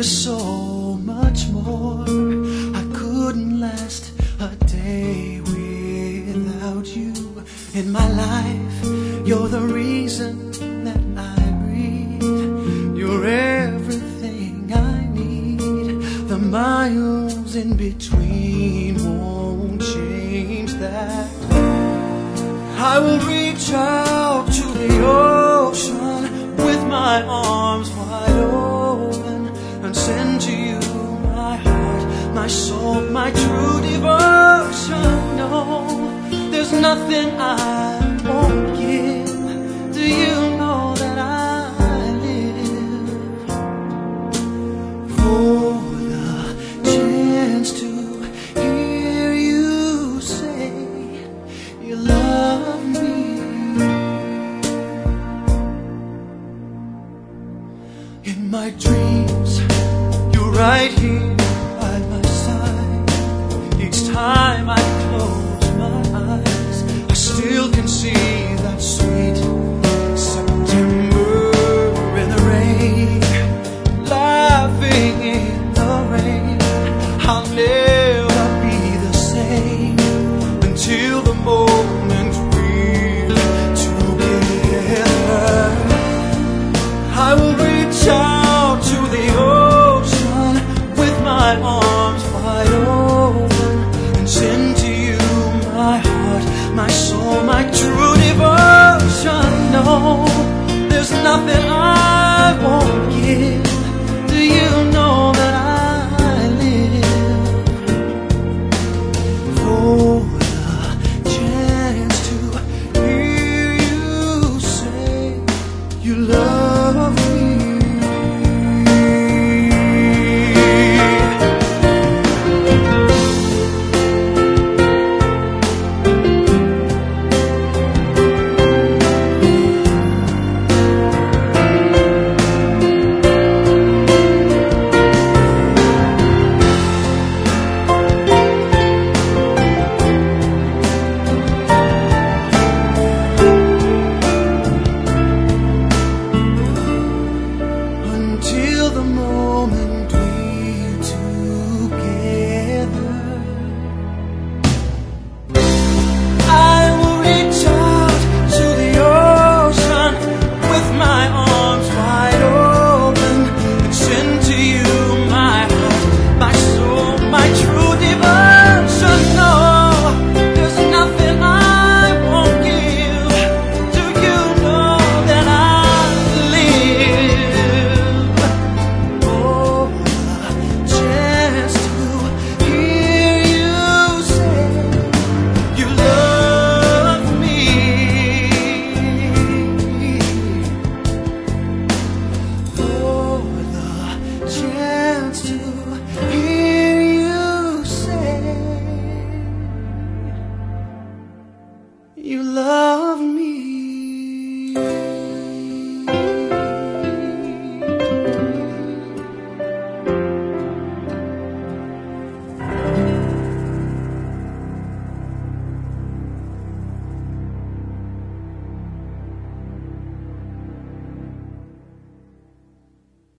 is so much more. I couldn't last a day without you in my life. You're the reason that I breathe. You're everything I need. The miles in between won't change that. I will reach out to the ocean with my arms wide open and send to you my heart, my soul, my true devotion. No, there's nothing I won't give. Do you know that I live for the chance to hear you say you love me? In my dreams, you're right here by my side. Each time I close my eyes, I still can see that sweet September in the rain, laughing in the rain. I'll never be the same until the moment we're together. I will reach out to the ocean with my arms wide open and send to you my heart, my soul, my true devotion. No, there's nothing I won't give. Do you know